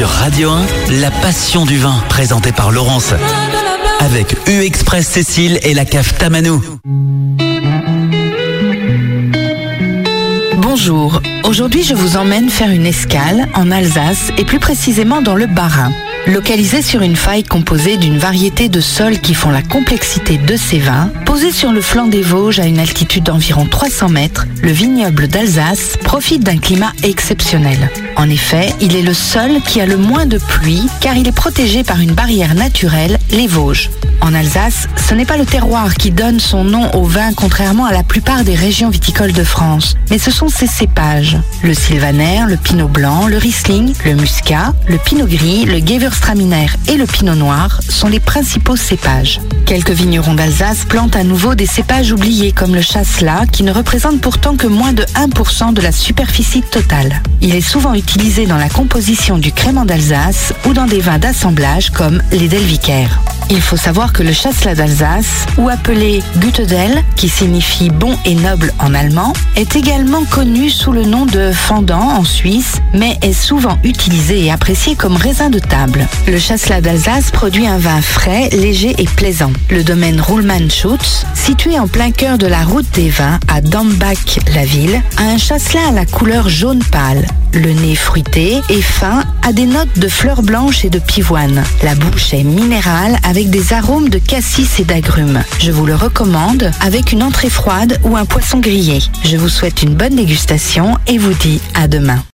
Sur Radio 1, la passion du vin, présentée par Laurence. Avec U-Express Cécile et la cave Tamanou. Bonjour, aujourd'hui je vous emmène faire une escale en Alsace et plus précisément dans le Bas-Rhin. Localisé sur une faille composée d'une variété de sols qui font la complexité de ces vins, posé sur le flanc des Vosges à une altitude d'environ 300 mètres, le vignoble d'Alsace profite d'un climat exceptionnel. En effet, il est le seul qui a le moins de pluie car il est protégé par une barrière naturelle, les Vosges. En Alsace, ce n'est pas le terroir qui donne son nom au vin contrairement à la plupart des régions viticoles de France, mais ce sont ses cépages. Le sylvaner, le pinot blanc, le riesling, le muscat, le pinot gris, le gewürztraminer et le pinot noir sont les principaux cépages. Quelques vignerons d'Alsace plantent à nouveau des cépages oubliés comme le chasselas qui ne représente pourtant que moins de 1% de la superficie totale. Il est souvent utilisé dans la composition du crément d'Alsace ou dans des vins d'assemblage comme les Delviker. Il faut savoir que le chasselas d'Alsace, ou appelé Gütedel, qui signifie bon et noble en allemand, est également connu sous le nom de fendant en Suisse, mais est souvent utilisé et apprécié comme raisin de table. Le chasselas d'Alsace produit un vin frais, léger et plaisant. Le domaine Ruhlmann-Schutz, situé en plein cœur de la route des vins à Dambach-la-Ville, a un chasselas à la couleur jaune pâle. Le nez fruité et fin a des notes de fleurs blanches et de pivoine. La bouche est minérale avec des arômes de cassis et d'agrumes. Je vous le recommande avec une entrée froide ou un poisson grillé. Je vous souhaite une bonne dégustation et vous dis à demain.